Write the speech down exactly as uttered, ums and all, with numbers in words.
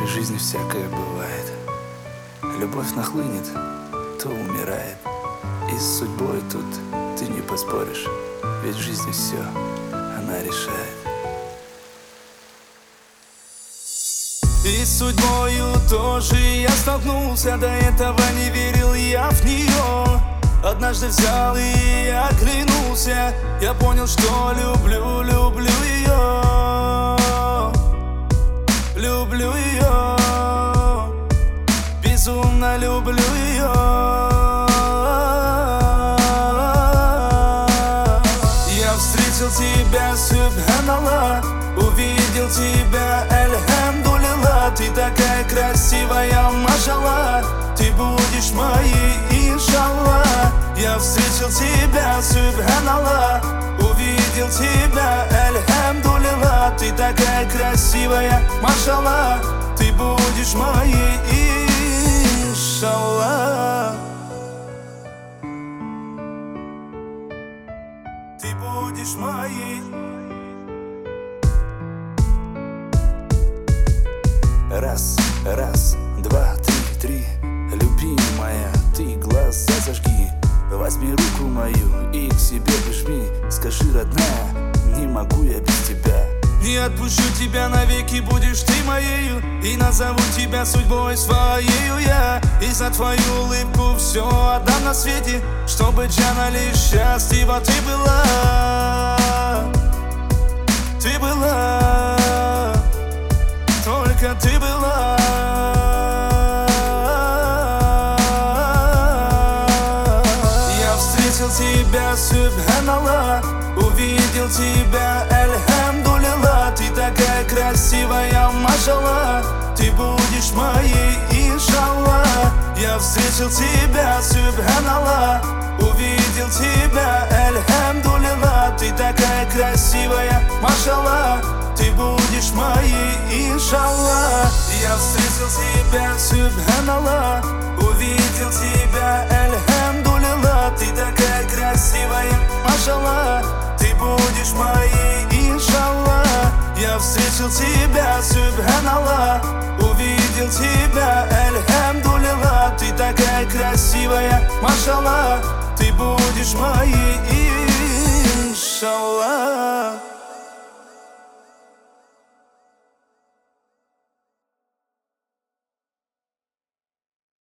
нашей жизни всякое бывает. Любовь нахлынет, то умирает. И с судьбой тут ты не поспоришь, ведь в жизни все она решает. И с судьбою тоже я столкнулся, до этого не верил я в нее. Однажды взял и оглянулся, я понял, что люблю, люблю ее. Люблю ее, безумно люблю ее. Я встретил тебя, субханаллах, увидел тебя, альхамдулилlah. Ты такая красивая, машаллах, ты будешь моей, иншаллах. Я встретил тебя, субханаллах, увидел тебя, альхамдулилlah. Ты такая красивая, машаллах, ты будешь моей, иншаллах. Ты будешь моей. Раз, раз, два, три, три. Любимая, ты глаза зажги, возьми руку мою и к себе прижми. Скажи, родная, не могу я без тебя. Не отпущу тебя навеки, будешь ты моею, и назову тебя судьбой своею я. И за твою улыбку все отдам на свете, чтобы Джана лишь счастлива ты была. Ты была, только ты была. Я встретил тебя, субханаллах, увидел тебя, альхамдулилlah. Ты такая красивая, машаллах, ты будешь моей, иншаллах. Я встретил тебя, субханаллах, увидел тебя, альхамдулилlah. Ты такая красивая, машаллах, ты будешь моей, иншаллах. Я встретил тебя, субханаллах, увидел тебя, альхамдулилlah. Ты такая красивая, машаллах, ты будешь моей, иншаллах. Я встретил тебя, субханаллах, увидел тебя, альхамдулилlah. Ты такая красивая, машаллах, ты будешь моей, иншаллах.